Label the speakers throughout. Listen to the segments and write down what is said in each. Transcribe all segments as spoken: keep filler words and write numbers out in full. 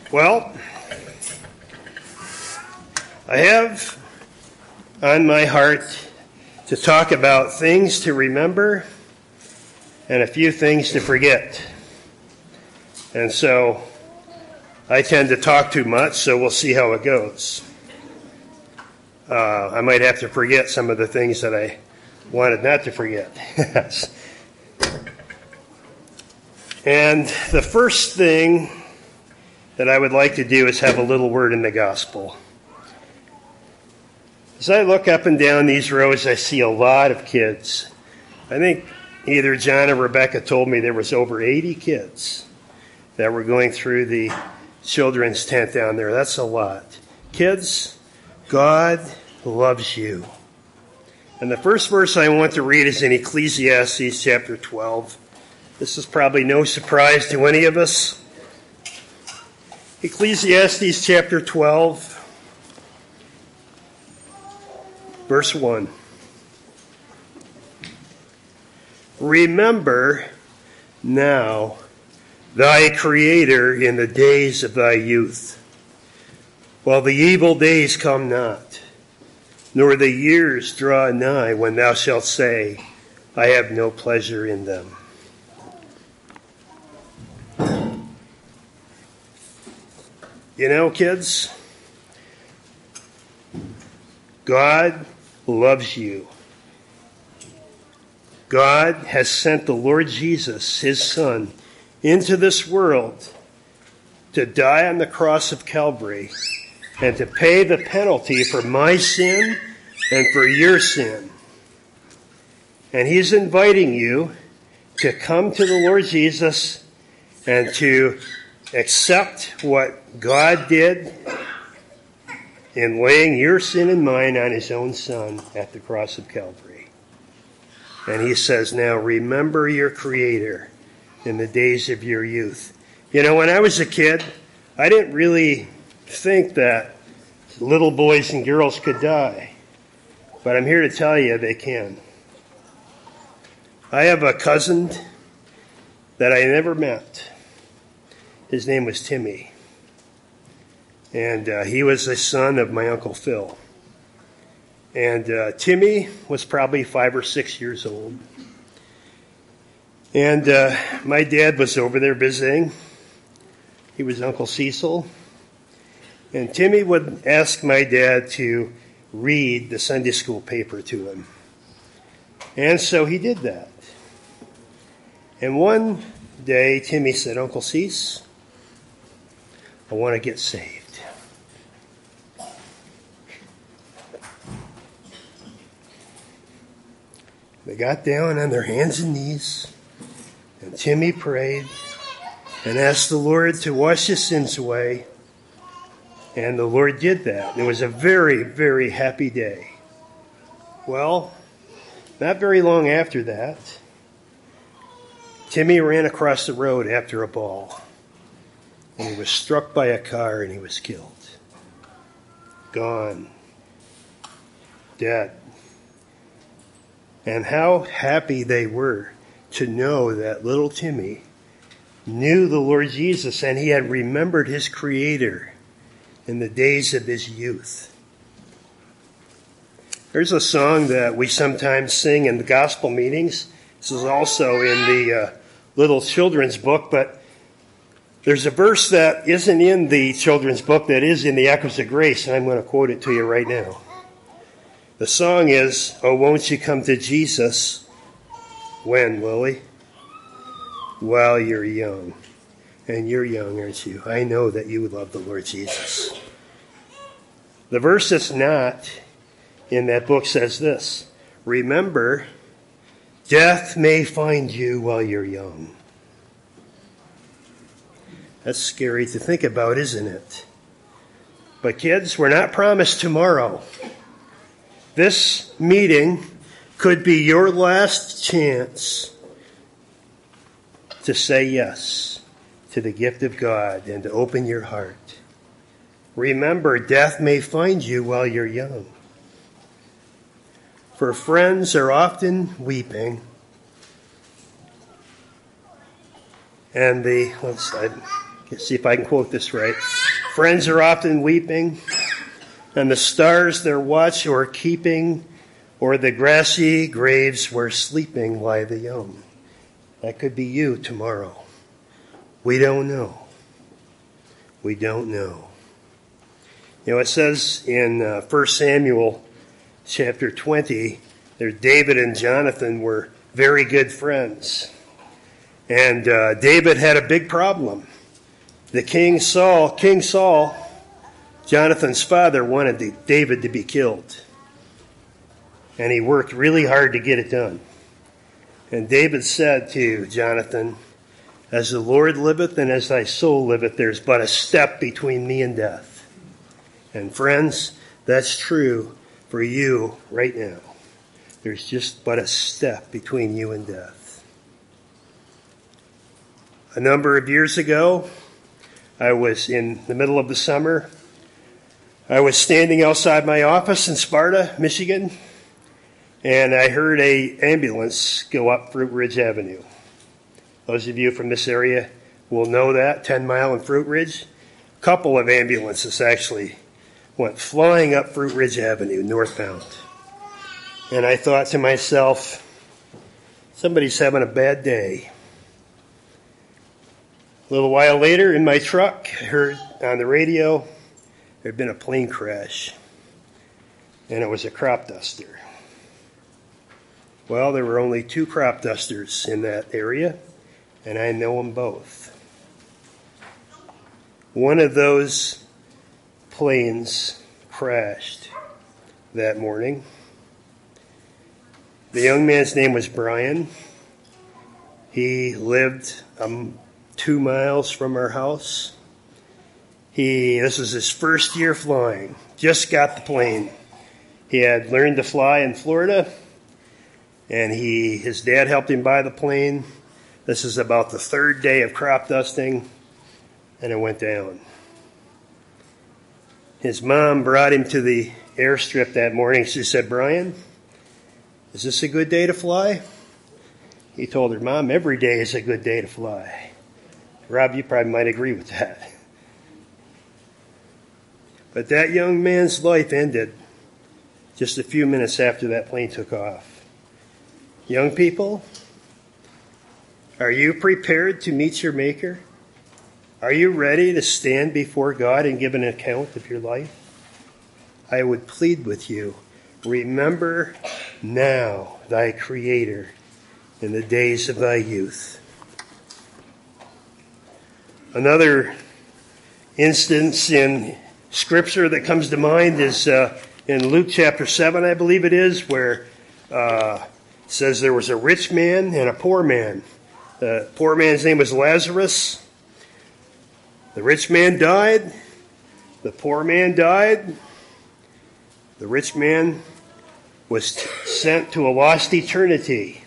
Speaker 1: Well, I have on my heart to talk about things to remember and a few things to forget. And so I tend to talk too much, so we'll see how it goes. Uh, I might have to forget some of the things that I wanted not to forget. And the first thing that I would like to do is have a little word in the gospel. As I look up and down these rows, I see a lot of kids. I think either John or Rebecca told me there was over eighty kids that were going through the children's tent down there. That's a lot. Kids, God loves you. And the first verse I want to read is in Ecclesiastes chapter twelve. This is probably no surprise to any of us. Ecclesiastes chapter twelve, verse one. Remember now thy Creator in the days of thy youth, while the evil days come not, nor the years draw nigh when thou shalt say, I have no pleasure in them. You know, kids, God loves you. God has sent the Lord Jesus, his Son, into this world to die on the cross of Calvary and to pay the penalty for my sin and for your sin. And he's inviting you to come to the Lord Jesus and to accept what God did in laying your sin and mine on his own Son at the cross of Calvary. And he says, now remember your Creator in the days of your youth. You know, when I was a kid, I didn't really think that little boys and girls could die. But I'm here to tell you they can. I have a cousin that I never met. His name was Timmy. And uh, he was the son of my Uncle Phil. And uh, Timmy was probably five or six years old. And uh, my dad was over there visiting. He was Uncle Cecil. And Timmy would ask my dad to read the Sunday school paper to him. And so he did that. And one day, Timmy said, Uncle Cease, I want to get saved. They got down on their hands and knees, and Timmy prayed and asked the Lord to wash his sins away. And the Lord did that. It was a very, very happy day. Well, not very long after that, Timmy ran across the road after a ball. And he was struck by a car and he was killed. Gone. Dead. And how happy they were to know that little Timmy knew the Lord Jesus and he had remembered his Creator in the days of his youth. There's a song that we sometimes sing in the gospel meetings. This is also in the uh, little children's book, but there's a verse that isn't in the children's book that is in the Echoes of Grace, and I'm going to quote it to you right now. The song is, Oh, won't you come to Jesus? When, Willie? While you're young. And you're young, aren't you? I know that you love the Lord Jesus. The verse that's not in that book says this, remember, death may find you while you're young. That's scary to think about, isn't it? But kids, we're not promised tomorrow. This meeting could be your last chance to say yes to the gift of God and to open your heart. Remember, death may find you while you're young. For friends are often weeping, and the, let's, let's see if I can quote this right. Friends are often weeping, and the stars their watch or keeping, or the grassy graves where sleeping lie the young. That could be you tomorrow. We don't know. We don't know. You know, it says in uh, First Samuel chapter twenty, there David and Jonathan were very good friends. And uh, David had a big problem. The king Saul, King Saul, Jonathan's father, wanted David to be killed. And he worked really hard to get it done. And David said to Jonathan, "As the Lord liveth and as thy soul liveth, there's but a step between me and death." And friends, that's true for you right now. There's just but a step between you and death. A number of years ago, I was in the middle of the summer. I was standing outside my office in Sparta, Michigan, and I heard an ambulance go up Fruit Ridge Avenue. Those of you from this area will know that, ten mile and Fruit Ridge. A couple of ambulances actually went flying up Fruit Ridge Avenue, northbound. And I thought to myself, somebody's having a bad day. A little while later, in my truck, I heard on the radio there had been a plane crash, and it was a crop duster. Well, there were only two crop dusters in that area, and I know them both. One of those planes crashed that morning. The young man's name was Brian. He lived um, two miles from our house. He, this was his first year flying. Just got the plane. He had learned to fly in Florida, and he, his dad helped him buy the plane. This is about the third day of crop dusting, and it went down. His mom brought him to the airstrip that morning. She said, "Brian, is this a good day to fly?" He told her, "Mom, every day is a good day to fly." Rob, you probably might agree with that. But that young man's life ended just a few minutes after that plane took off. Young people, are you prepared to meet your Maker? Are you ready to stand before God and give an account of your life? I would plead with you, remember now thy Creator in the days of thy youth. Another instance in Scripture that comes to mind is uh, in Luke chapter seven, I believe it is, where uh, it says there was a rich man and a poor man. The poor man's name was Lazarus. The rich man died. The poor man died. The rich man was sent to a lost eternity.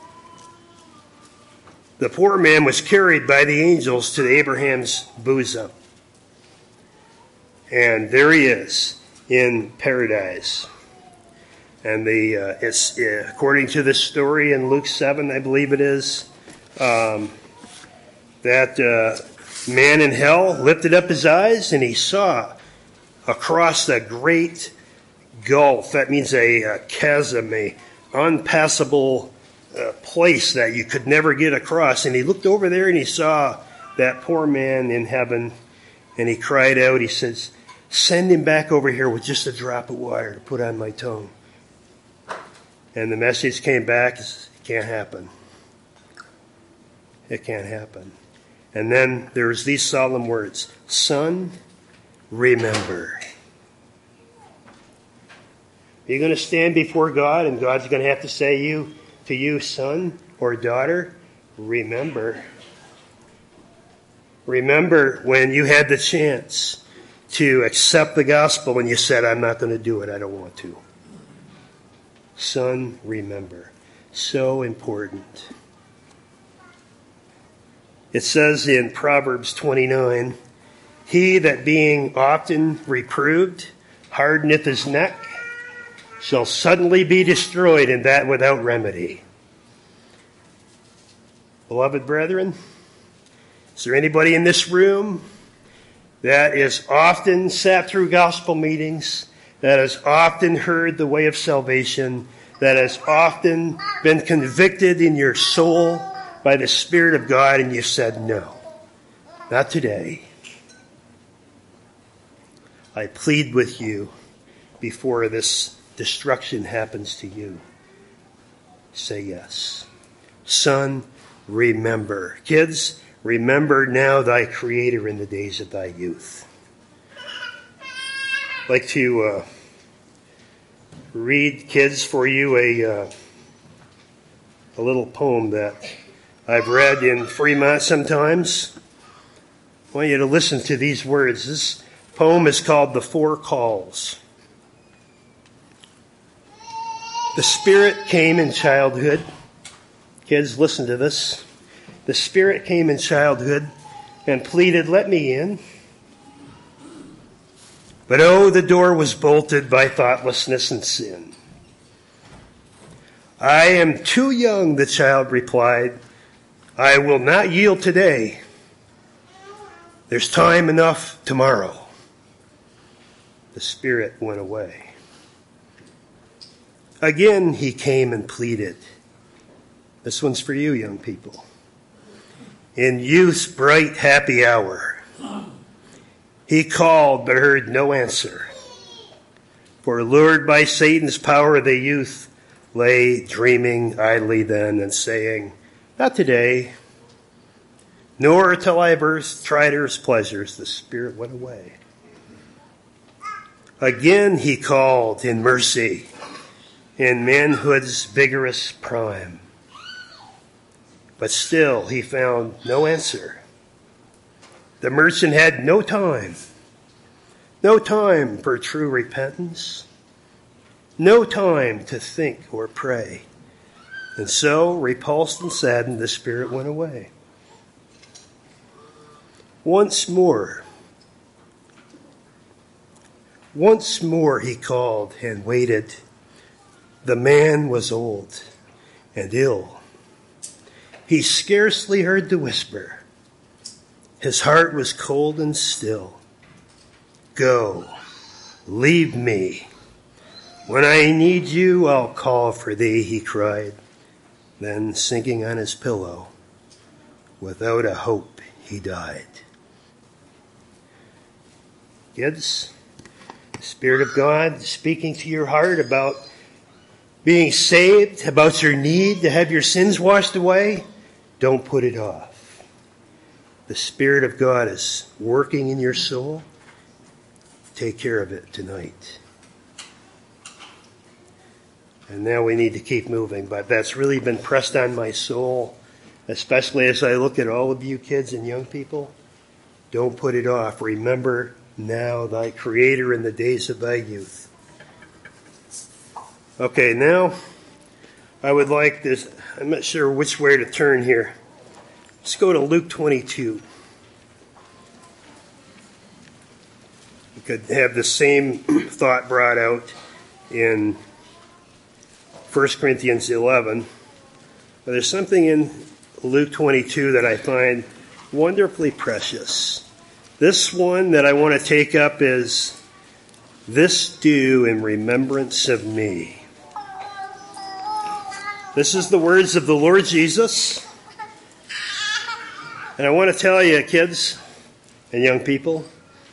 Speaker 1: The poor man was carried by the angels to Abraham's bosom. And there he is in paradise. And the uh, it's uh, according to this story in Luke seven, I believe it is, um, that uh, man in hell lifted up his eyes and he saw across the great gulf. That means a, a chasm, a unpassable uh, place that you could never get across. And he looked over there and he saw that poor man in heaven, and he cried out. He says, "Send him back over here with just a drop of water to put on my tongue." And the message came back, it can't happen. It can't happen. And then there's these solemn words, "Son, remember." You're going to stand before God, and God's going to have to say you to you, son or daughter, remember. Remember when you had the chance to accept the gospel and you said, "I'm not going to do it, I don't want to." Son, remember. So important. It says in Proverbs twenty-nine, "He that being often reproved hardeneth his neck shall suddenly be destroyed, and that without remedy." Beloved brethren, is there anybody in this room that has often sat through gospel meetings, that has often heard the way of salvation, that has often been convicted in your soul by the Spirit of God, and you said, no, not today. I plead with you before this destruction happens to you. Say yes. Son, remember. Kids, remember now thy Creator in the days of thy youth. I'd like to uh, read, kids, for you a, uh, a little poem that I've read in Fremont sometimes. I want you to listen to these words. This poem is called The Four Calls. The Spirit came in childhood. Kids, listen to this. The Spirit came in childhood and pleaded, let me in. But oh, the door was bolted by thoughtlessness and sin. I am too young, the child replied. I will not yield today. There's time enough tomorrow. The Spirit went away. Again, he came and pleaded. This one's for you, young people. In youth's bright, happy hour, he called but heard no answer. For lured by Satan's power, the youth lay dreaming idly then and saying, not today, nor till I have earth's tried earth's pleasures, the Spirit went away. Again he called in mercy, in manhood's vigorous prime. But still he found no answer. The merchant had no time, no time for true repentance, no time to think or pray. And so, repulsed and saddened, the Spirit went away. Once more, once more he called and waited. The man was old and ill. He scarcely heard the whisper. His heart was cold and still. Go, leave me. When I need you, I'll call for thee, he cried. Then, sinking on his pillow, without a hope, he died. Kids, the Spirit of God speaking to your heart about being saved, about your need to have your sins washed away, don't put it off. The Spirit of God is working in your soul. Take care of it tonight. And now we need to keep moving, but that's really been pressed on my soul, especially as I look at all of you kids and young people. Don't put it off. Remember now thy Creator in the days of thy youth. Okay, now I would like this. I'm not sure which way to turn here. Let's go to Luke twenty-two. We could have the same thought brought out in First Corinthians eleven. But there's something in Luke twenty-two that I find wonderfully precious. This one that I want to take up is, this do in remembrance of me. This is the words of the Lord Jesus. And I want to tell you, kids and young people,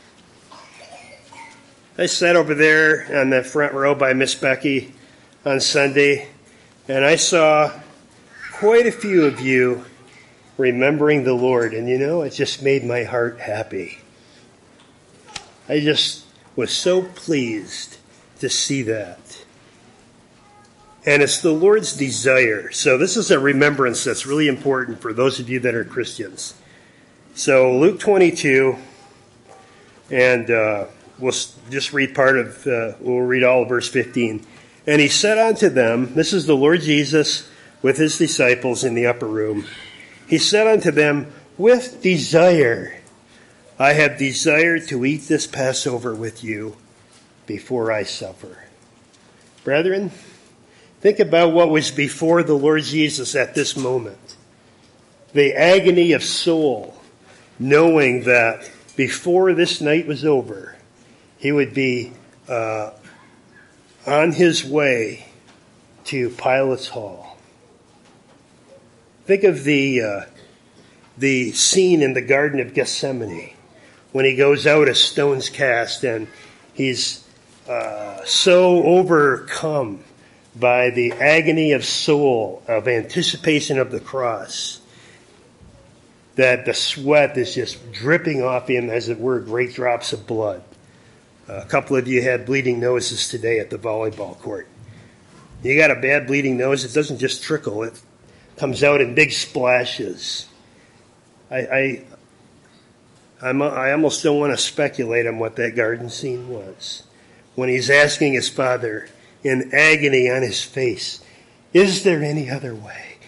Speaker 1: I sat over there on the front row by Miss Becky on Sunday, and I saw quite a few of you remembering the Lord. And you know, it just made my heart happy. I just was so pleased to see that. And it's the Lord's desire. So this is a remembrance that's really important for those of you that are Christians. So Luke twenty-two, and uh, we'll just read part of, uh, we'll read all of verse fifteen. And he said unto them, this is the Lord Jesus with his disciples in the upper room. He said unto them, with desire, I have desired to eat this Passover with you before I suffer. Brethren, think about what was before the Lord Jesus at this moment. The agony of soul, knowing that before this night was over, he would be uh, on his way to Pilate's Hall. Think of the uh, the scene in the Garden of Gethsemane when he goes out a stone's cast and he's uh, so overcome by the agony of soul, of anticipation of the cross, that the sweat is just dripping off him, as it were, great drops of blood. Uh, a couple of you had bleeding noses today at the volleyball court. You got a bad bleeding nose, it doesn't just trickle, it comes out in big splashes. I, I, I'm, I almost don't want to speculate on what that garden scene was. When he's asking his father, in agony on his face, is there any other way?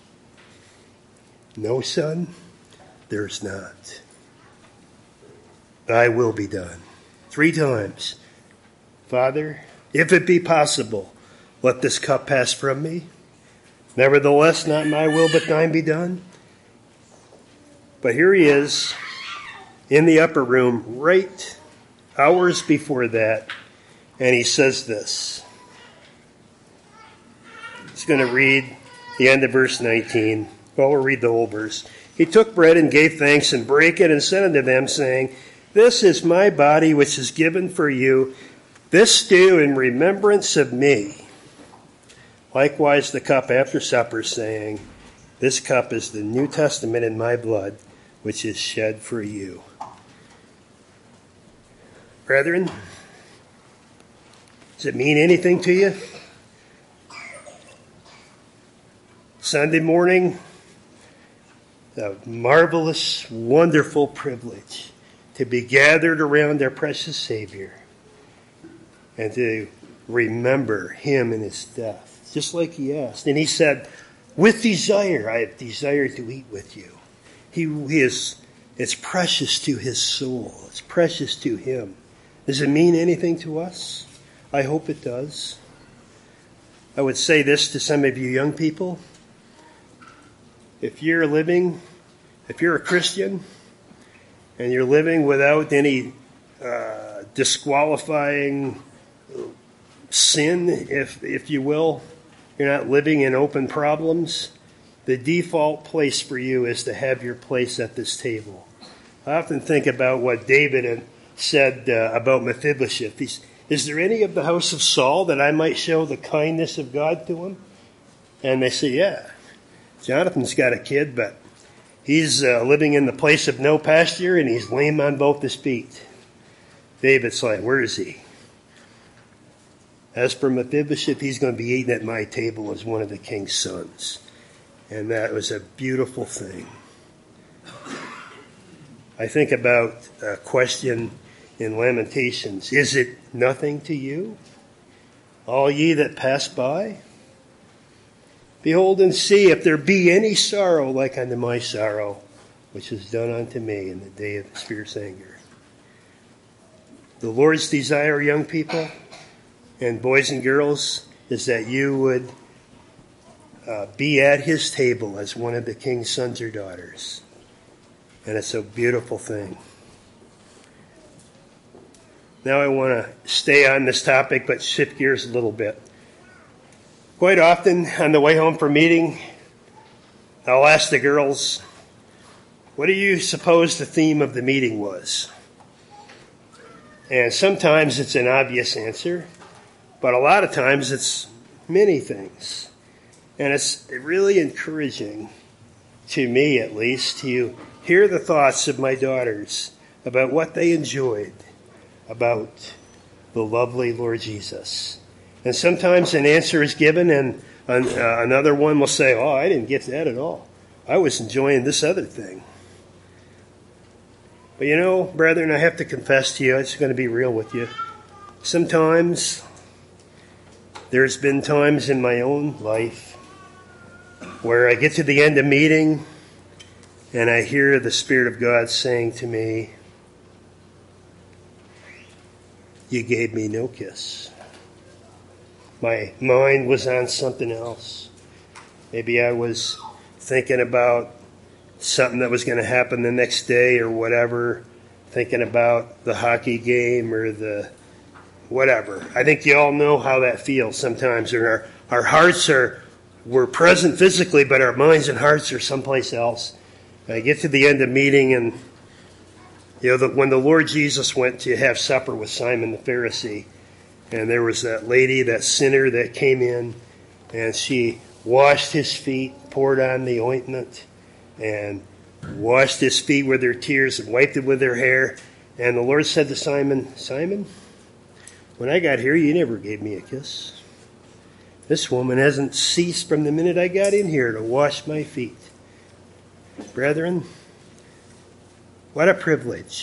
Speaker 1: No, son, there's not. Thy will be done. Three times. Father, if it be possible, let this cup pass from me. Nevertheless, not my will, but thine be done. But here he is in the upper room, right hours before that, and he says this. He's going to read the end of verse nineteen. Well, we'll read the whole verse. He took bread and gave thanks and brake it and said unto them, saying, This is my body which is given for you. This do in remembrance of me. Likewise the cup after supper, saying, This cup is the New Testament in my blood, which is shed for you. Brethren, does it mean anything to you? Sunday morning, a marvelous, wonderful privilege to be gathered around our precious Savior and to remember him and his death, just like he asked. And he said, with desire, I have desired to eat with you. He, he is, it's precious to his soul. It's precious to him. Does it mean anything to us? I hope it does. I would say this to some of you young people. If you're living, if you're a Christian, and you're living without any uh, disqualifying sin, if if you will, you're not living in open problems, the default place for you is to have your place at this table. I often think about what David said uh, about Mephibosheth. He's, is there any of the house of Saul that I might show the kindness of God to him? And they say, yeah. Jonathan's got a kid, but he's uh, living in the place of no pasture, and he's lame on both his feet. David's like, where is he? As for Mephibosheth, he's going to be eating at my table as one of the king's sons. And that was a beautiful thing. I think about a question in Lamentations. Is it nothing to you, all ye that pass by? Behold and see if there be any sorrow like unto my sorrow, which is done unto me in the day of his fierce anger. The Lord's desire, young people, and boys and girls, is that you would uh, be at his table as one of the king's sons or daughters. And it's a beautiful thing. Now I want to stay on this topic, but shift gears a little bit. Quite often, on the way home from meeting, I'll ask the girls, what do you suppose the theme of the meeting was? And sometimes it's an obvious answer, but a lot of times it's many things. And it's really encouraging, to me at least, to hear the thoughts of my daughters about what they enjoyed about the lovely Lord Jesus. And sometimes an answer is given and an, uh, another one will say, oh, I didn't get that at all. I was enjoying this other thing. But you know, brethren, I have to confess to you, I'm just going to be real with you. Sometimes there's been times in my own life where I get to the end of meeting and I hear the Spirit of God saying to me, you gave me no kiss. My mind was on something else. Maybe I was thinking about something that was going to happen the next day or whatever. thinking about the hockey game or the whatever. I think you all know how that feels sometimes. And our, our hearts are, we're present physically, but our minds and hearts are someplace else. And I get to the end of meeting, and you know, the, when the Lord Jesus went to have supper with Simon the Pharisee, and there was that lady, that sinner that came in, and she washed his feet, poured on the ointment, and washed his feet with her tears and wiped it with her hair. And the Lord said to Simon, Simon, when I got here, you never gave me a kiss. This woman hasn't ceased from the minute I got in here to wash my feet. Brethren, what a privilege.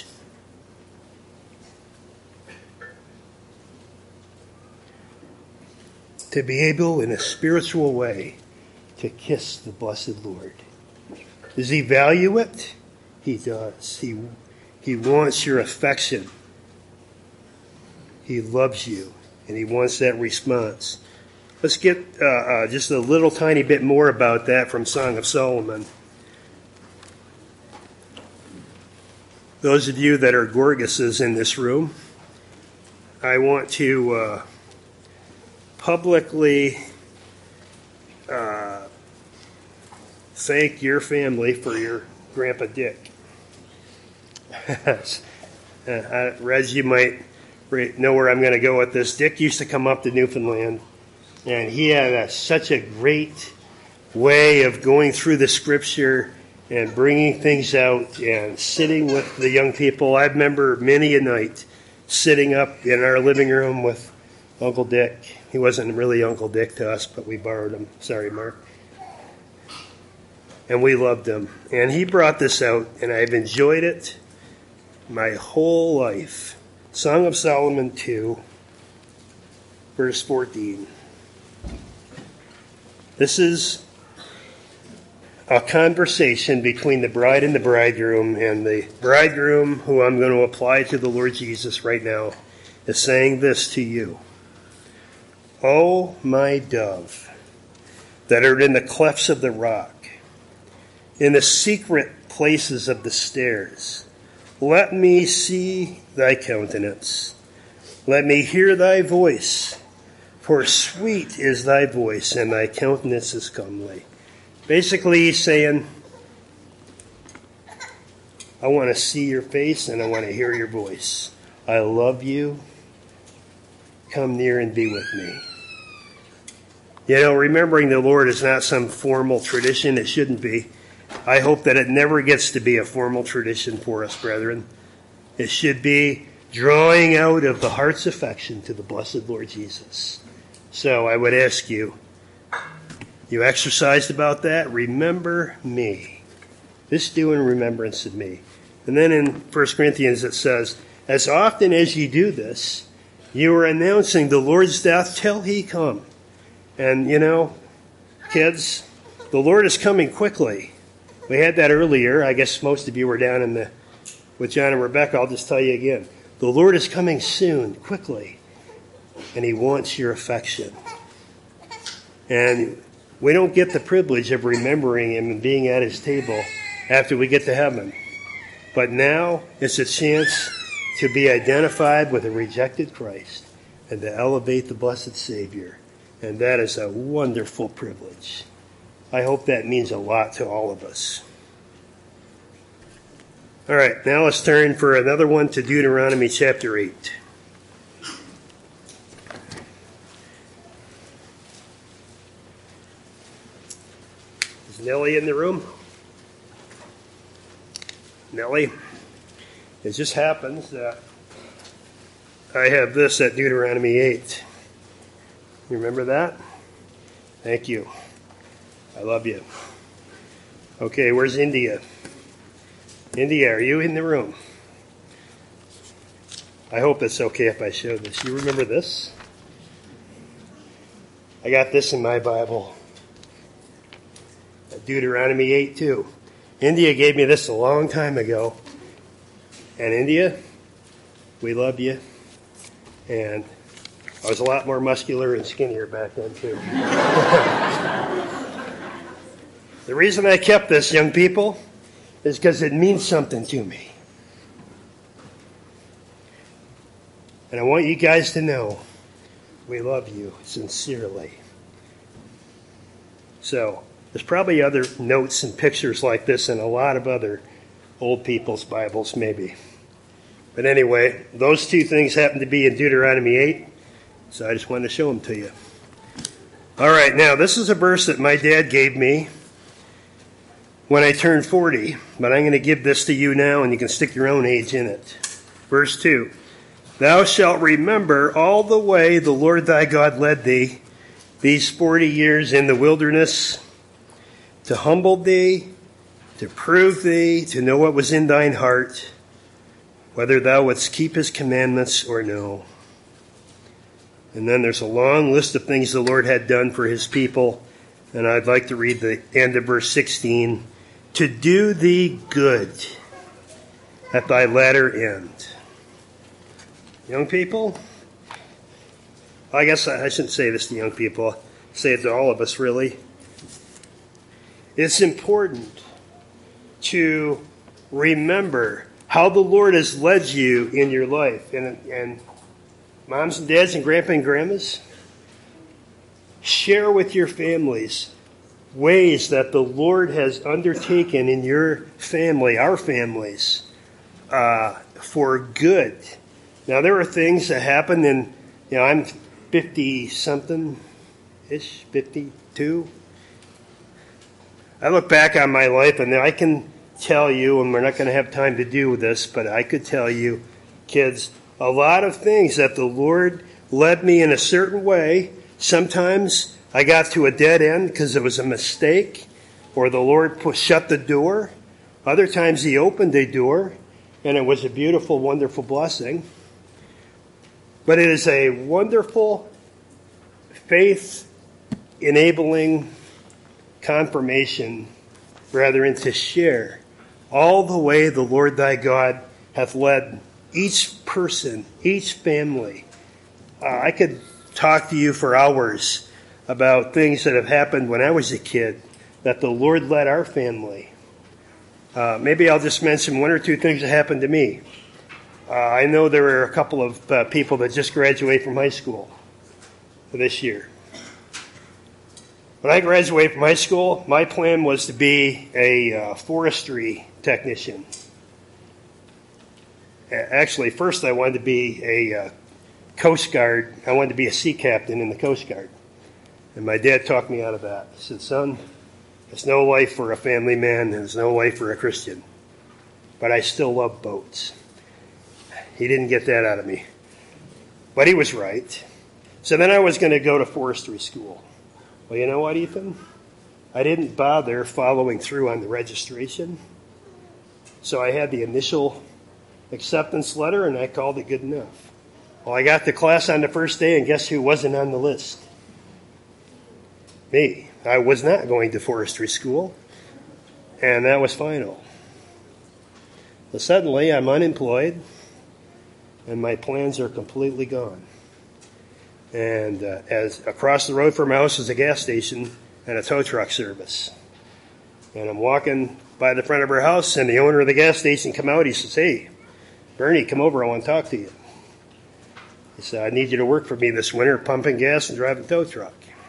Speaker 1: To be able, in a spiritual way, to kiss the blessed Lord. Does he value it? He does. He, he wants your affection. He loves you, and he wants that response. Let's get uh, uh, just a little tiny bit more about that from Song of Solomon. Those of you that are Gorgises in this room, I want to uh, publicly uh, thank your family for your Grandpa Dick. uh, Reg, you might know where I'm going to go with this. Dick used to come up to Newfoundland, and he had a, such a great way of going through the scripture and bringing things out and sitting with the young people. I remember many a night sitting up in our living room with Uncle Dick. He wasn't really Uncle Dick to us, but we borrowed him. Sorry, Mark. And we loved him. And he brought this out, and I've enjoyed it my whole life. Song of Solomon two, verse fourteen. This is a conversation between the bride and the bridegroom, and the bridegroom, who I'm going to apply to the Lord Jesus right now, is saying this to you. O my dove, that art in the clefts of the rock, in the secret places of the stairs, let me see thy countenance. Let me hear thy voice, for sweet is thy voice, and thy countenance is comely. Basically, he's saying, I want to see your face and I want to hear your voice. I love you. Come near and be with me. You know, remembering the Lord is not some formal tradition. It shouldn't be. I hope that it never gets to be a formal tradition for us, brethren. It should be drawing out of the heart's affection to the blessed Lord Jesus. So I would ask you, you exercised about that? Remember me. This do in remembrance of me. And then in First Corinthians it says, as often as ye do this, you are announcing the Lord's death till he come. And, you know, kids, the Lord is coming quickly. We had that earlier. I guess most of you were down in the with John and Rebecca. I'll just tell you again. The Lord is coming soon, quickly. And he wants your affection. And we don't get the privilege of remembering him and being at his table after we get to heaven. But now it's a chance to be identified with a rejected Christ and to elevate the blessed Savior. And that is a wonderful privilege. I hope that means a lot to all of us. All right, now let's turn for another one to Deuteronomy chapter eight. Is Nellie in the room? Nellie? It just happens that I have this at Deuteronomy eight. You remember that? Thank you. I love you. Okay, where's India? India, are you in the room? I hope it's okay if I show this. You remember this? I got this in my Bible. Deuteronomy eight too. India gave me this a long time ago. And India, we love you. And I was a lot more muscular and skinnier back then too. The reason I kept this, young people, is because it means something to me. And I want you guys to know we love you sincerely. So, there's probably other notes and pictures like this in a lot of other old people's Bibles, maybe. But anyway, those two things happen to be in Deuteronomy eight, so I just wanted to show them to you. All right, now this is a verse that my dad gave me when I turned forty, but I'm going to give this to you now, and you can stick your own age in it. Verse two, thou shalt remember all the way the Lord thy God led thee these forty years in the wilderness, to humble thee, to prove thee, to know what was in thine heart, whether thou wouldst keep his commandments or no. And then there's a long list of things the Lord had done for his people, and I'd like to read the end of verse sixteen. To do thee good at thy latter end. Young people, I guess I shouldn't say this to young people. I'll say it to all of us, really. It's important to remember how the Lord has led you in your life. And, and moms and dads and grandpa and grandmas, share with your families ways that the Lord has undertaken in your family, our families, uh, for good. Now, there are things that happen in, you know, I'm fifty-something-ish, fifty-two. I look back on my life, and I can tell you, and we're not going to have time to do this, but I could tell you, kids, a lot of things that the Lord led me in a certain way. Sometimes I got to a dead end because it was a mistake, or the Lord put, shut the door. Other times he opened a door, and it was a beautiful, wonderful blessing. But it is a wonderful, faith-enabling confirmation, rather, and to share all the way the Lord thy God hath led each person, each family. Uh, I could talk to you for hours about things that have happened when I was a kid that the Lord led our family. Uh, maybe I'll just mention one or two things that happened to me. Uh, I know there are a couple of uh, people that just graduated from high school this year. When I graduated from high school, my plan was to be a uh, forestry technician. Actually, first I wanted to be a uh, Coast Guard. I wanted to be a sea captain in the Coast Guard. And my dad talked me out of that. He said, son, there's no life for a family man. There's no life for a Christian. But I still love boats. He didn't get that out of me. But he was right. So then I was going to go to forestry school. Well, you know what, Ethan? I didn't bother following through on the registration. So I had the initial acceptance letter, and I called it good enough. Well, I got to class on the first day, and guess who wasn't on the list? Me. I was not going to forestry school, and that was final. But suddenly, I'm unemployed, and my plans are completely gone. And uh, as across the road from my house is a gas station and a tow truck service. And I'm walking by the front of her house, and the owner of the gas station come out. He says, hey, Bernie, come over. I want to talk to you. He said, I need you to work for me this winter, pumping gas and driving a tow truck.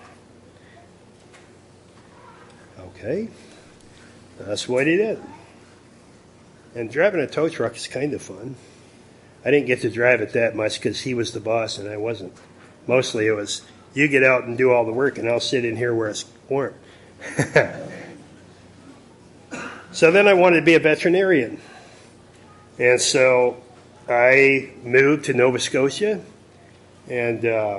Speaker 1: Okay. That's what he did. And driving a tow truck is kind of fun. I didn't get to drive it that much because he was the boss and I wasn't. Mostly it was, you get out and do all the work and I'll sit in here where it's warm. So then I wanted to be a veterinarian. And so I moved to Nova Scotia, and uh,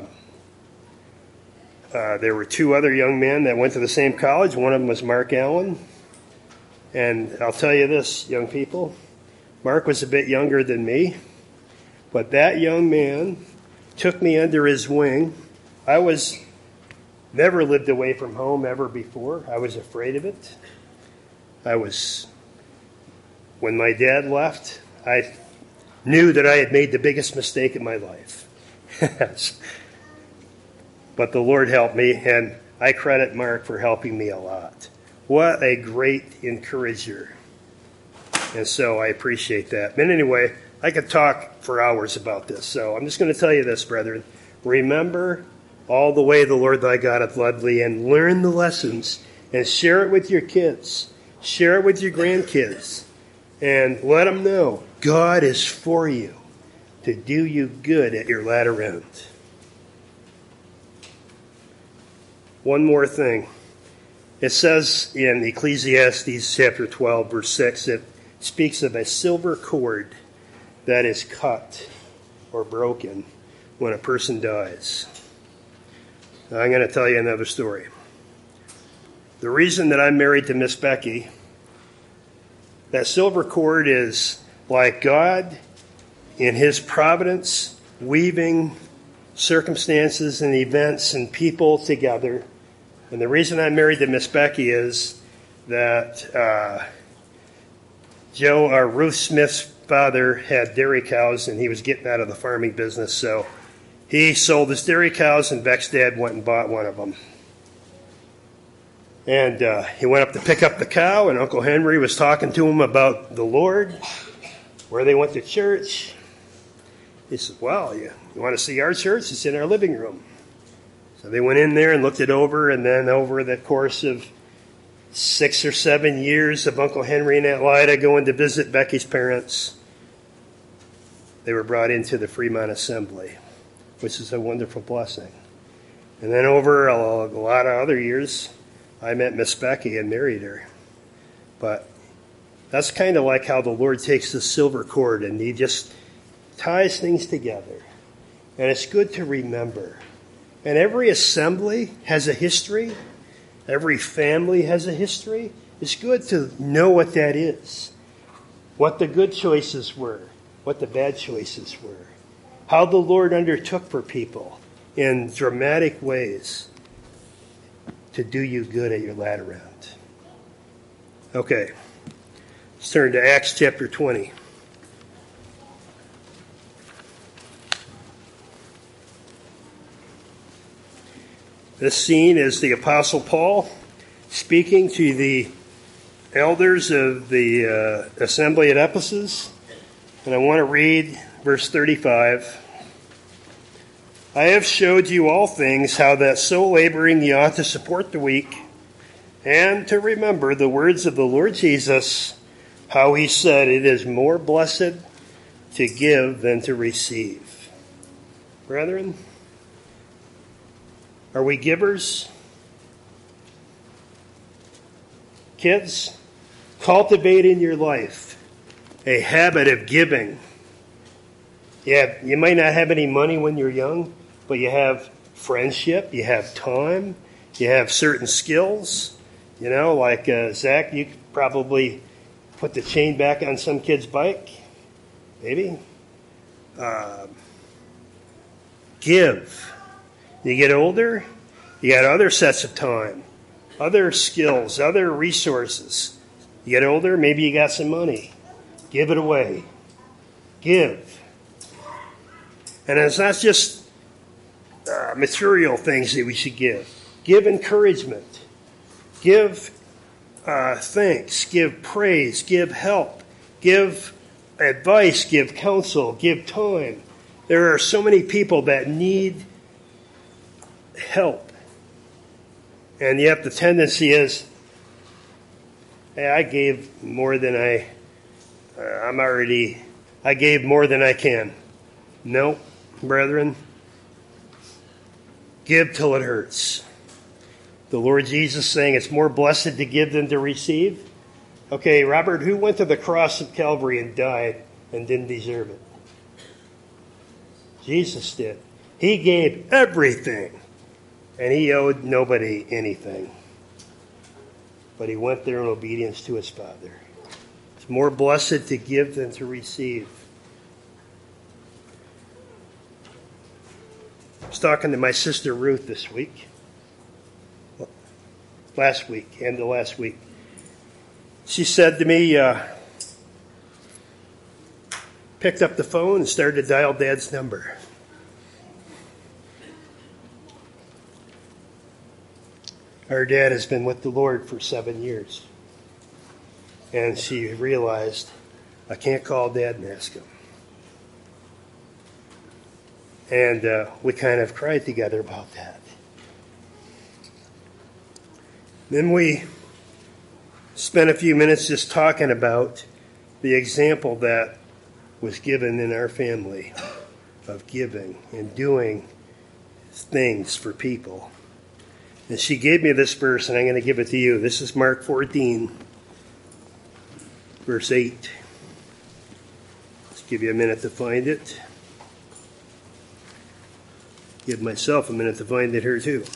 Speaker 1: uh, there were two other young men that went to the same college. One of them was Mark Allen. And I'll tell you this, young people, Mark was a bit younger than me, but that young man took me under his wing. I was never lived away from home ever before. I was afraid of it. I was, when my dad left, I knew that I had made the biggest mistake in my life. But the Lord helped me, and I credit Mark for helping me a lot. What a great encourager. And so I appreciate that. But anyway, I could talk for hours about this, so I'm just going to tell you this, brethren. Remember all the way the Lord thy God hath led thee, and learn the lessons, and share it with your kids. Share it with your grandkids, and let them know God is for you to do you good at your latter end. One more thing. It says in Ecclesiastes chapter twelve, verse six, it speaks of a silver cord that is cut or broken when a person dies. Now, I'm going to tell you another story. The reason that I'm married to Miss Becky, that silver cord is like God in his providence, weaving circumstances and events and people together. And the reason I'm married to Miss Becky is that uh, Joe, or Ruth Smith's father, had dairy cows, and he was getting out of the farming business, so he sold his dairy cows, and Beck's dad went and bought one of them. And uh, he went up to pick up the cow, and Uncle Henry was talking to him about the Lord, where they went to church. He said, well, you, you want to see our church? It's in our living room. So they went in there and looked it over, and then over the course of six or seven years of Uncle Henry and Aunt Lida going to visit Becky's parents, they were brought into the Fremont Assembly, which is a wonderful blessing. And then over a, a lot of other years, I met Miss Becky and married her. But that's kind of like how the Lord takes the silver cord and he just ties things together. And it's good to remember. And every assembly has a history. Every family has a history. It's good to know what that is. What the good choices were. What the bad choices were. How the Lord undertook for people in dramatic ways to do you good at your latter end. Okay, let's turn to Acts chapter twenty. This scene is the Apostle Paul speaking to the elders of the uh, assembly at Ephesus. And I want to read verse thirty-five. I have showed you all things, how that so laboring ye ought to support the weak, and to remember the words of the Lord Jesus, how he said, it is more blessed to give than to receive. Brethren, are we givers? Kids, cultivate in your life a habit of giving. Yeah, you might not have any money when you're young, but you have friendship, you have time, you have certain skills. You know, like uh, Zach, you could probably put the chain back on some kid's bike, maybe. Uh, give. You get older, you got other sets of time, other skills, other resources. You get older, maybe you got some money. Give it away. Give. And it's not just uh, material things that we should give. Give encouragement. Give uh, thanks. Give praise. Give help. Give advice. Give counsel. Give time. There are so many people that need help. And yet the tendency is, hey, I gave more than I, uh, I'm already, I gave more than I can. No, brethren, give till it hurts. The Lord Jesus saying it's more blessed to give than to receive. Okay, Robert, who went to the cross of Calvary and died and didn't deserve it? Jesus did. He gave everything. And he owed nobody anything. But he went there in obedience to his Father. It's more blessed to give than to receive. I was talking to my sister Ruth this week. Last week, end of last week. She said to me, uh, picked up the phone and started to dial Dad's number. Our dad has been with the Lord for seven years. And she realized, I can't call Dad and ask him. And uh, we kind of cried together about that. Then we spent a few minutes just talking about the example that was given in our family of giving and doing things for people. And she gave me this verse, and I'm going to give it to you. This is Mark fourteen, verse eight. Let's give you a minute to find it. Give myself a minute to find it here too.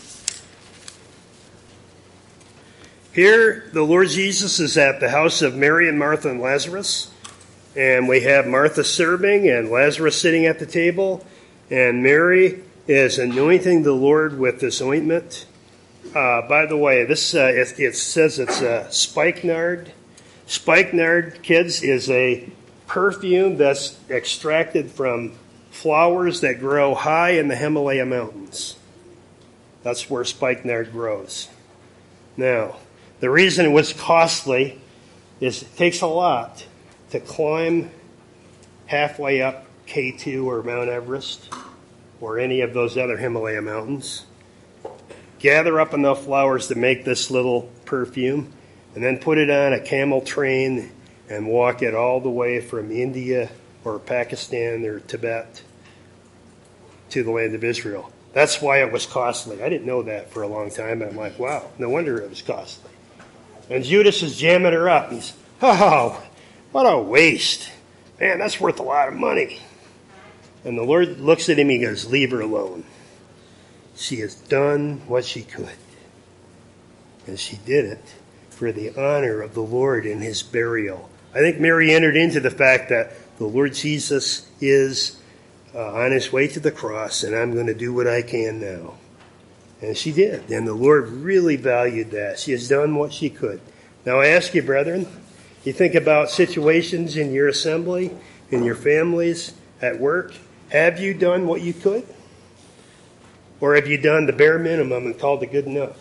Speaker 1: Here, the Lord Jesus is at the house of Mary and Martha and Lazarus. And we have Martha serving and Lazarus sitting at the table. And Mary is anointing the Lord with this ointment. Uh, by the way, this uh, it, it says it's a spikenard. Spikenard, kids, is a perfume that's extracted from flowers that grow high in the Himalaya mountains. That's where spikenard grows. Now, the reason it was costly is it takes a lot to climb halfway up K two or Mount Everest or any of those other Himalaya mountains, gather up enough flowers to make this little perfume, and then put it on a camel train and walk it all the way from India or Pakistan or Tibet to the land of Israel. That's why it was costly. I didn't know that for a long time. I'm like, wow, no wonder it was costly. And Judas is jamming her up. He's, oh, what a waste. Man, that's worth a lot of money. And the Lord looks at him, he goes, leave her alone. She has done what she could. And she did it for the honor of the Lord in his burial. I think Mary entered into the fact that the Lord Jesus is uh, on his way to the cross, and I'm going to do what I can now. And she did. And the Lord really valued that. She has done what she could. Now I ask you, brethren, you think about situations in your assembly, in your families, at work. Have you done what you could? Or have you done the bare minimum and called it good enough?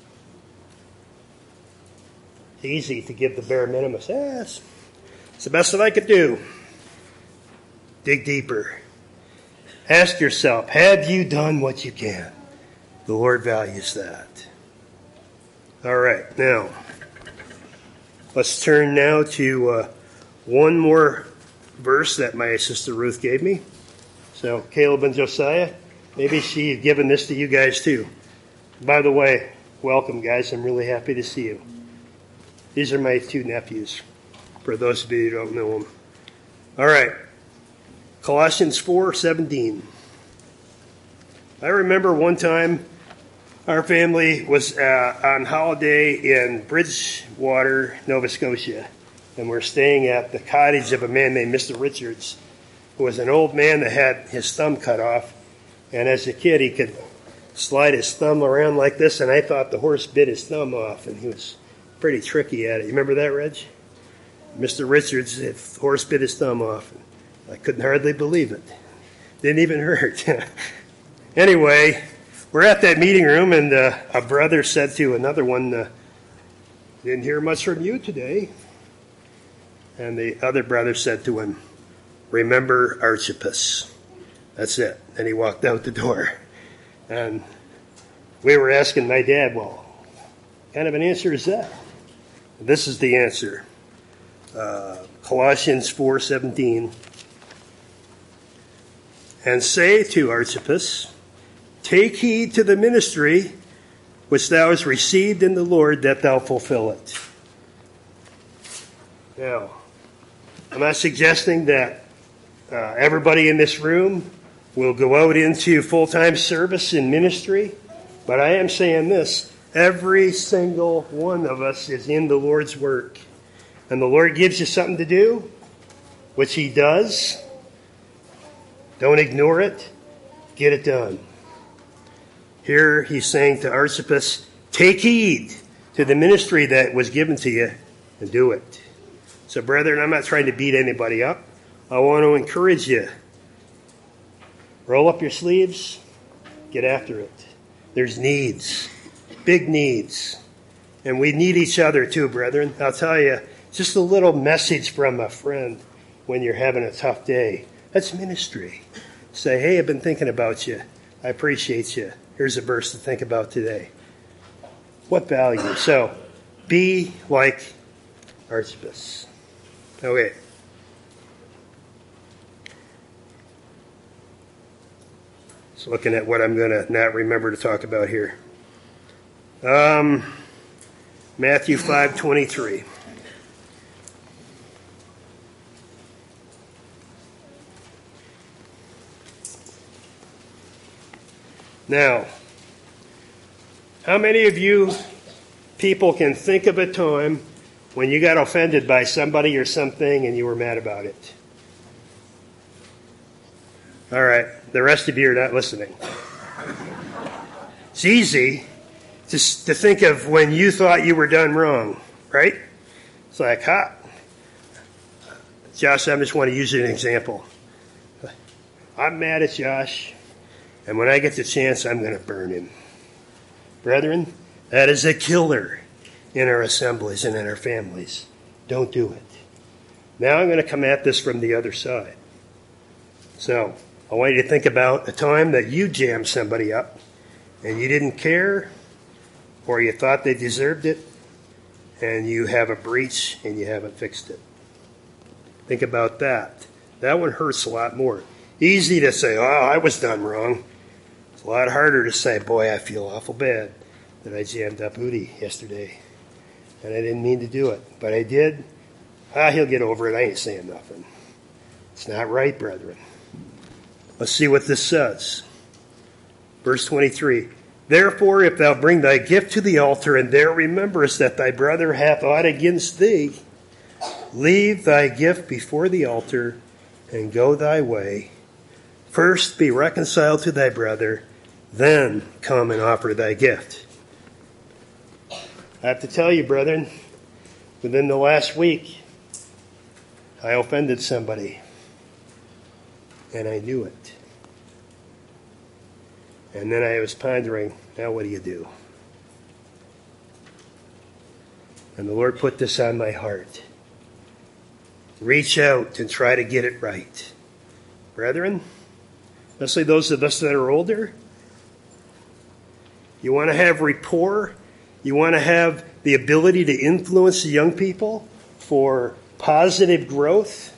Speaker 1: It's easy to give the bare minimum. Yes, it's the best that I could do. Dig deeper. Ask yourself, have you done what you can? The Lord values that. All right, now, let's turn now to uh, one more verse that my sister Ruth gave me. So, Caleb and Josiah, maybe she's given this to you guys too. By the way, welcome guys. I'm really happy to see you. These are my two nephews, for those of you who don't know them. All right, Colossians four seventeen. I remember one time our family was uh, on holiday in Bridgewater, Nova Scotia, and we're staying at the cottage of a man named Mister Richards, who was an old man that had his thumb cut off. And as a kid, he could slide his thumb around like this, and I thought the horse bit his thumb off, and he was pretty tricky at it. You remember that, Reg? Mister Richards, the horse bit his thumb off. I couldn't hardly believe it. Didn't even hurt. Anyway, we're at that meeting room, and uh, a brother said to another one, uh, didn't hear much from you today. And the other brother said to him, remember Archippus. That's it. And he walked out the door. And we were asking my dad, well, what kind of an answer is that? This is the answer. Uh, Colossians four seventeen. And say to Archippus, take heed to the ministry which thou hast received in the Lord, that thou fulfill it. Now, I'm not suggesting that uh, everybody in this room will go out into full-time service in ministry, but I am saying this. Every single one of us is in the Lord's work. And the Lord gives you something to do, which he does. Don't ignore it. Get it done. Here he's saying to Archippus, take heed to the ministry that was given to you and do it. So, brethren, I'm not trying to beat anybody up. I want to encourage you. Roll up your sleeves. Get after it. There's needs. Big needs. And we need each other too, brethren. I'll tell you, just a little message from a friend when you're having a tough day. That's ministry. Say, hey, I've been thinking about you. I appreciate you. Here's a verse to think about today. What value? So, be like Archippus. Okay. So looking at what I'm going to not remember to talk about here. Um, Matthew five twenty-three. Now, how many of you people can think of a time when you got offended by somebody or something and you were mad about it? All right, the rest of you are not listening. It's easy to, to think of when you thought you were done wrong, right? It's like, ha. Josh, I just want to use an example. I'm mad at Josh, and when I get the chance, I'm going to burn him. Brethren, that is a killer in our assemblies and in our families. Don't do it. Now I'm going to come at this from the other side. So, I want you to think about a time that you jammed somebody up and you didn't care, or you thought they deserved it, and you have a breach and you haven't fixed it. Think about that. That one hurts a lot more. Easy to say, oh, I was done wrong. It's a lot harder to say, boy, I feel awful bad that I jammed up Udi yesterday. And I didn't mean to do it, but I did. Ah, he'll get over it. I ain't saying nothing. It's not right, brethren. Let's see what this says. Verse twenty-three. Therefore, if thou bring thy gift to the altar, and there rememberest that thy brother hath aught against thee, leave thy gift before the altar, and go thy way. First be reconciled to thy brother, then come and offer thy gift. I have to tell you, brethren, within the last week, I offended somebody. And I knew it. And then I was pondering, now what do you do? And the Lord put this on my heart. Reach out and try to get it right. Brethren, especially those of us that are older, you want to have rapport, you want to have the ability to influence the young people for positive growth.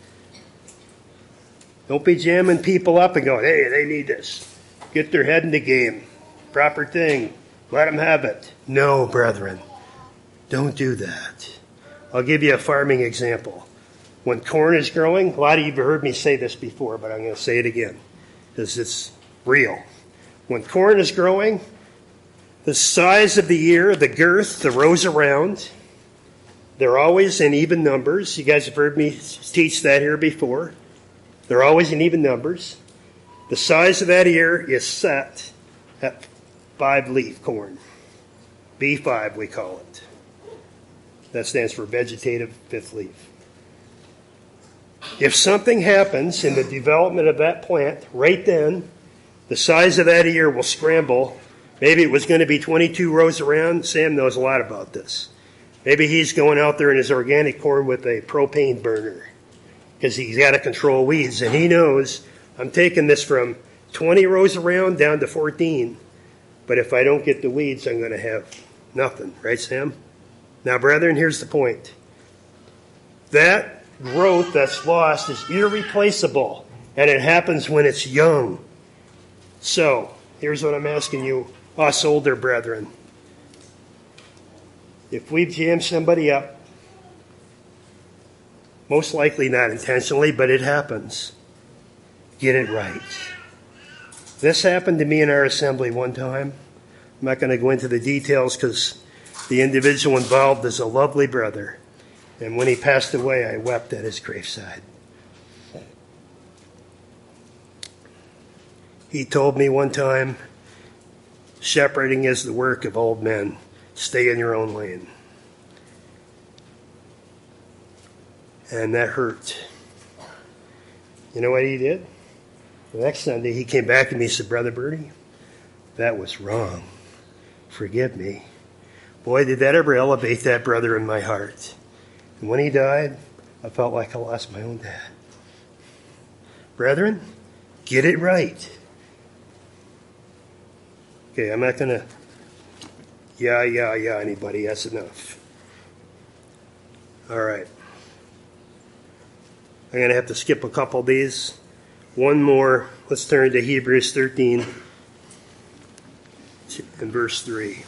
Speaker 1: Don't be jamming people up and going, hey, they need this. Get their head in the game. Proper thing. Let them have it. No, brethren. Don't do that. I'll give you a farming example. When corn is growing, a lot of you have heard me say this before, but I'm going to say it again because it's real. When corn is growing, the size of the ear, the girth, the rows around, they're always in even numbers. You guys have heard me teach that here before. They're always in even numbers. The size of that ear is set at five-leaf corn. B five, we call it. That stands for vegetative fifth leaf. If something happens in the development of that plant, right then, the size of that ear will scramble. Maybe it was going to be twenty-two rows around. Sam knows a lot about this. Maybe he's going out there in his organic corn with a propane burner, because he's got to control weeds. And he knows, I'm taking this from twenty rows around down to fourteen. But if I don't get the weeds, I'm going to have nothing. Right, Sam? Now, brethren, here's the point. That growth that's lost is irreplaceable. And it happens when it's young. So, here's what I'm asking you, us older brethren. If we've jammed somebody up, most likely not intentionally, but it happens. Get it right. This happened to me in our assembly one time. I'm not going to go into the details because the individual involved is a lovely brother. And when he passed away, I wept at his graveside. He told me one time, shepherding is the work of old men. Stay in your own lane. And that hurt. You know what he did? The next Sunday, he came back to me and said, Brother Bertie, that was wrong. Forgive me. Boy, did that ever elevate that brother in my heart. And when he died, I felt like I lost my own dad. Brethren, Get it right. Okay, I'm not going to yeah, yeah, yeah, anybody. That's enough. All right. I'm going to have to skip a couple of these. One more. Let's turn to Hebrews thirteen and verse three.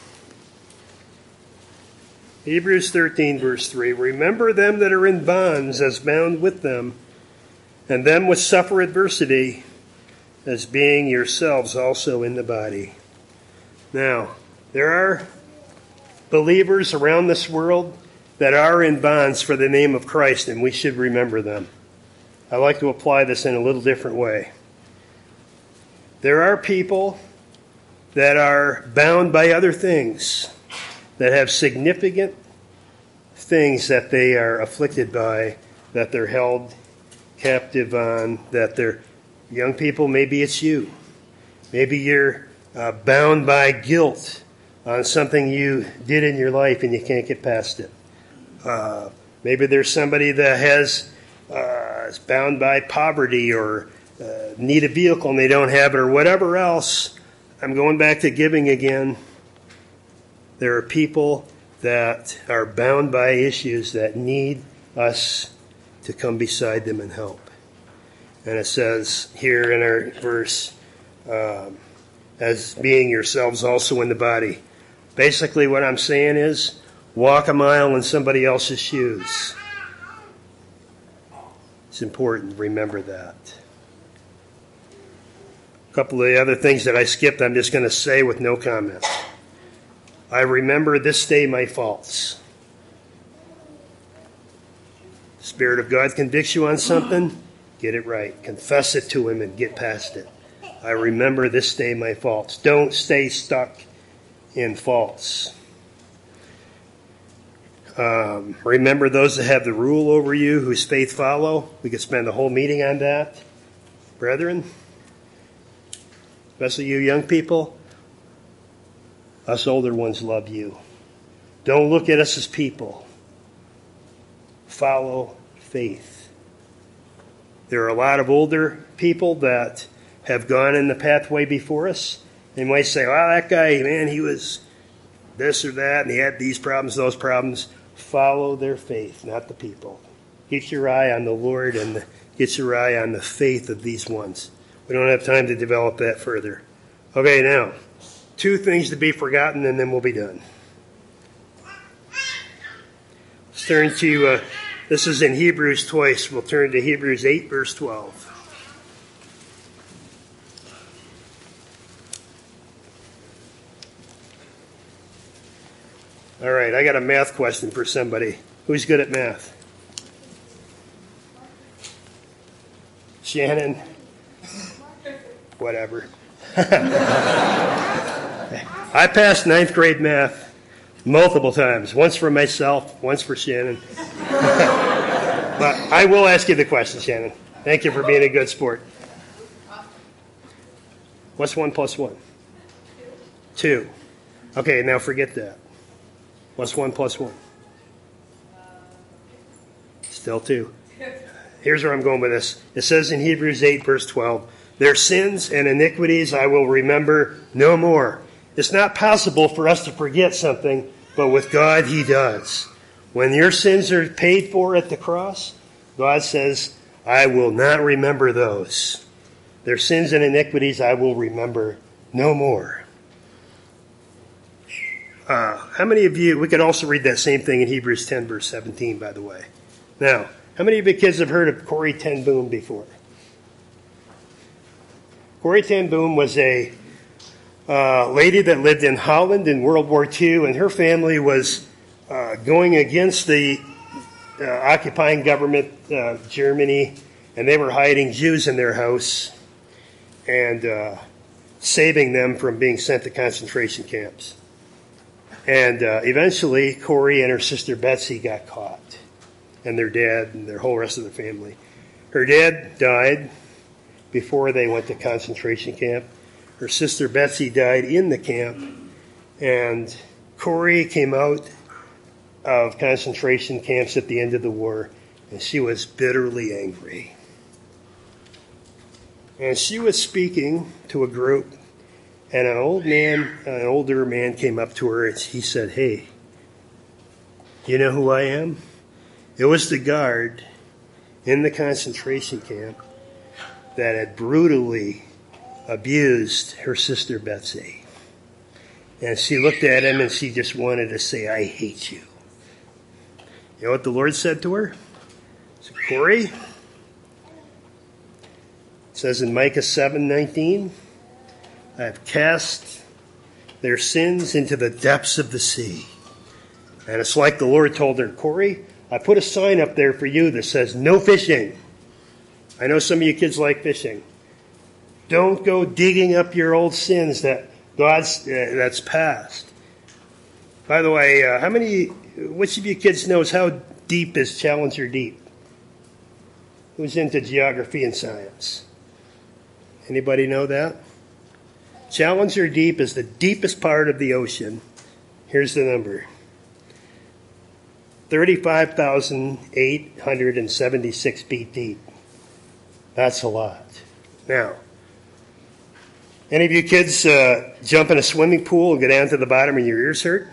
Speaker 1: Hebrews thirteen, verse three. Remember them that are in bonds as bound with them, and them which suffer adversity, as being yourselves also in the body. Now, there are believers around this world that are in bonds for the name of Christ, and we should remember them. I like to apply this in a little different way. There are people that are bound by other things, that have significant things that they are afflicted by, that they're held captive on, that they're young people, maybe it's you. Maybe you're uh, bound by guilt on something you did in your life and you can't get past it. Uh, maybe there's somebody that has uh, is bound by poverty or uh, need a vehicle and they don't have it or whatever else. I'm going back to giving again. There are people that are bound by issues that need us to come beside them and help. And it says here in our verse, um, as being yourselves also in the body. Basically what I'm saying is, walk a mile in somebody else's shoes. It's important to remember that. A couple of the other things that I skipped, I'm just going to say with no comment. I remember this day my faults. The Spirit of God convicts you on something, get it right. Confess it to Him and get past it. I remember this day my faults. Don't stay stuck in faults. Um, remember those that have the rule over you, whose faith follow. We could spend the whole meeting on that. Brethren, especially you young people, us older ones love you. Don't look at us as people. Follow faith. There are a lot of older people that have gone in the pathway before us. They might say, well, that guy, man, he was this or that, and he had these problems, those problems. Follow their faith, not the people. Get your eye on the Lord and get your eye on the faith of these ones. We don't have time to develop that further. Okay, now, two things to be forgotten, and then we'll be done. Let's turn to, uh, this is in Hebrews twice. We'll turn to Hebrews eight, verse twelve. All right, I got a math question for somebody. Who's good at math? Shannon? Whatever. I passed ninth grade math multiple times. Once for myself, once for Shannon. But I will ask you the question, Shannon. Thank you for being a good sport. What's one plus one? Two. Okay, now forget that. What's one plus one? Still two. Here's where I'm going with this. It says in Hebrews eight, verse twelve, their sins and iniquities I will remember no more. It's not possible for us to forget something, but with God, He does. When your sins are paid for at the cross, God says, I will not remember those. Their sins and iniquities I will remember no more. Uh, how many of you, we could also read that same thing in Hebrews ten, verse seventeen, by the way. Now, how many of you kids have heard of Corrie ten Boom before? Corrie ten Boom was a uh, lady that lived in Holland in World War Two, and her family was uh, going against the uh, occupying government, uh, Germany, and they were hiding Jews in their house and uh, saving them from being sent to concentration camps. And uh, eventually, Corrie and her sister Betsy got caught, and their dad and their whole rest of the family. Her dad died before they went to concentration camp. Her sister Betsy died in the camp, and Corrie came out of concentration camps at the end of the war, and she was bitterly angry. And she was speaking to a group, and an old man, an older man came up to her, and he said, "Hey, you know who I am?" It was the guard in the concentration camp that had brutally abused her sister Betsy. And she looked at him and she just wanted to say, "I hate you." You know what the Lord said to her? He said, "Corey," it says in Micah seven nineteen, "I have cast their sins into the depths of the sea." And it's like the Lord told her, "Corey, I put a sign up there for you that says no fishing." I know some of you kids like fishing. Don't go digging up your old sins that God's uh, that's past. By the way, uh, how many, which of you kids knows how deep is Challenger Deep? Who's into geography and science? Anybody know that? Challenger Deep is the deepest part of the ocean. Here's the number. thirty-five thousand eight hundred seventy-six feet deep. That's a lot. Now, any of you kids uh, jump in a swimming pool and go down to the bottom and your ears hurt?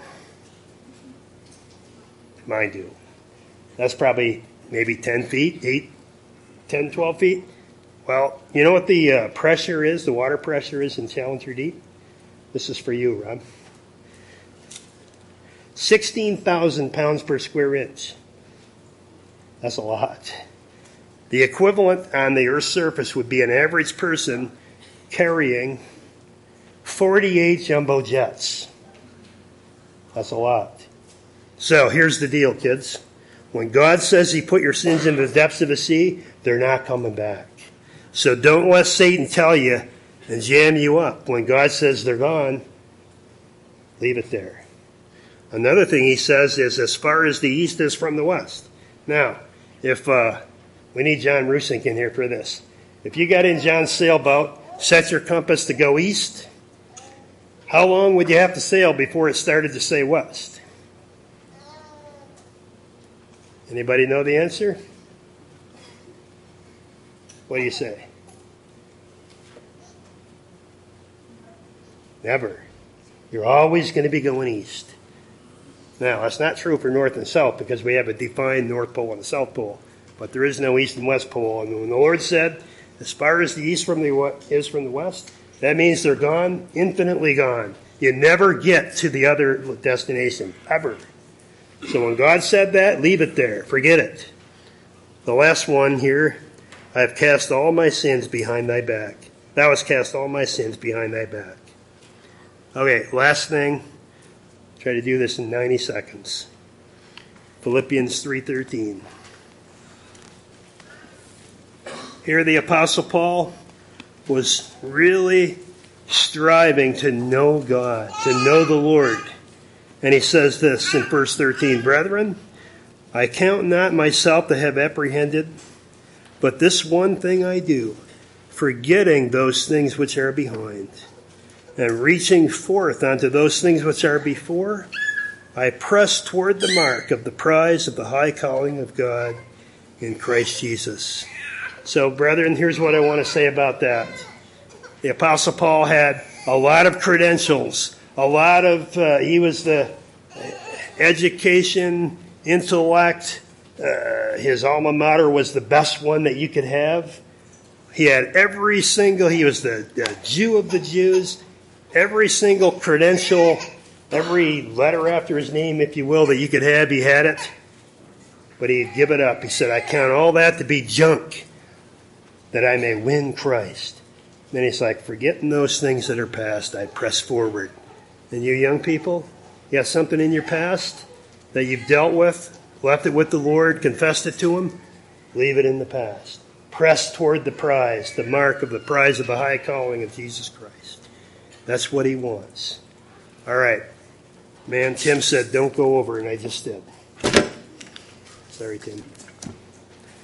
Speaker 1: Mine do. That's probably maybe ten feet, eight, ten, twelve feet. Well, you know what the uh, pressure is, the water pressure is in Challenger Deep? This is for you, Rob. sixteen thousand pounds per square inch. That's a lot. The equivalent on the Earth's surface would be an average person carrying forty-eight jumbo jets. That's a lot. So here's the deal, kids. When God says he put your sins into the depths of the sea, they're not coming back. So don't let Satan tell you and jam you up. When God says they're gone, leave it there. Another thing he says is as far as the east is from the west. Now, if uh, we need John Rusink in here for this. If you got in John's sailboat, set your compass to go east, how long would you have to sail before it started to say west? Anybody know the answer? What do you say? Never. You're always going to be going east. Now, that's not true for north and south because we have a defined North Pole and a South Pole. But there is no east and west pole. And when the Lord said, as far as the east from the is from the west, that means they're gone, infinitely gone. You never get to the other destination, ever. So when God said that, leave it there. Forget it. The last one here, I have cast all my sins behind thy back. Thou hast cast all my sins behind thy back. Okay, last thing. Try to do this in ninety seconds. Philippians three thirteen. Here the Apostle Paul was really striving to know God, to know the Lord. And he says this in verse thirteen, "Brethren, I count not myself to have apprehended, but this one thing I do, forgetting those things which are behind, and reaching forth unto those things which are before, I press toward the mark of the prize of the high calling of God in Christ Jesus." So, brethren, here's what I want to say about that. The Apostle Paul had a lot of credentials, a lot of, uh, he was the education, intellect, uh, his alma mater was the best one that you could have. He had every single, he was the, the Jew of the Jews, every single credential, every letter after his name, if you will, that you could have, he had it. But he'd give it up. He said, I count all that to be junk, that I may win Christ. Then he's like, forgetting those things that are past, I press forward. And you young people, you have something in your past that you've dealt with, left it with the Lord, confessed it to him, leave it in the past. Press toward the prize, the mark of the prize of the high calling of Jesus Christ. That's what he wants. All right. Man, Tim said, don't go over, and I just did. Sorry, Tim.